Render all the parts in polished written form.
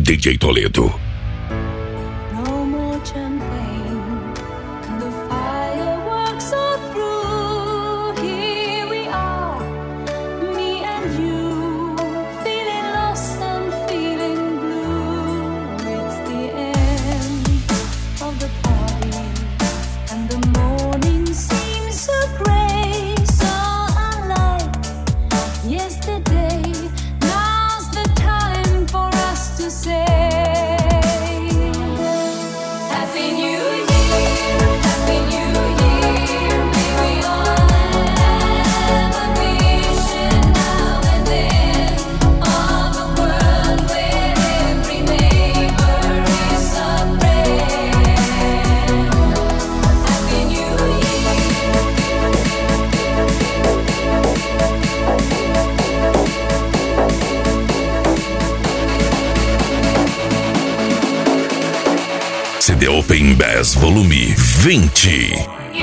DJ Toledo. No more champagne, and the fireworks are through. Here we are, me and you, feeling lost and feeling blue. It's the end of the party, and the morning seems so gray, so unlike yesterday. Now's the time for us to say Happy New Year, Happy New Year. May we all have a vision now and then of a world where every neighbor is a friend. Happy New CD Open Bass Volume 20.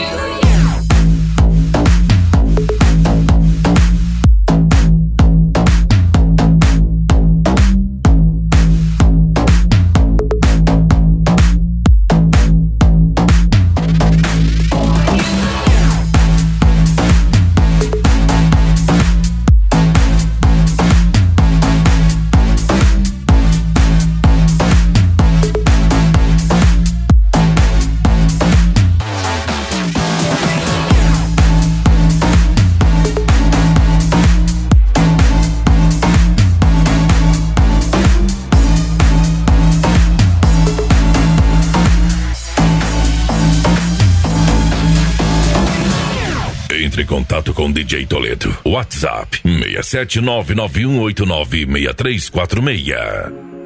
Entre em contato com DJ Toledo. WhatsApp 67991896346.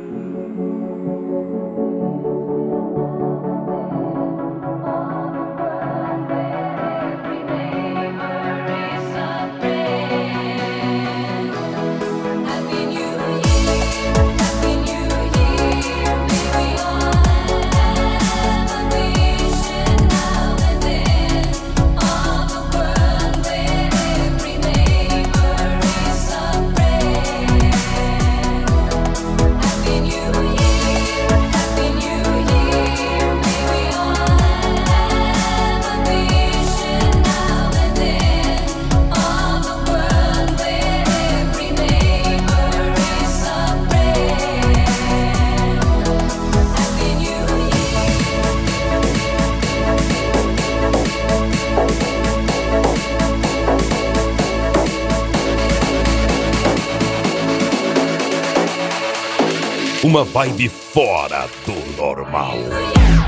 Uma vibe fora do normal.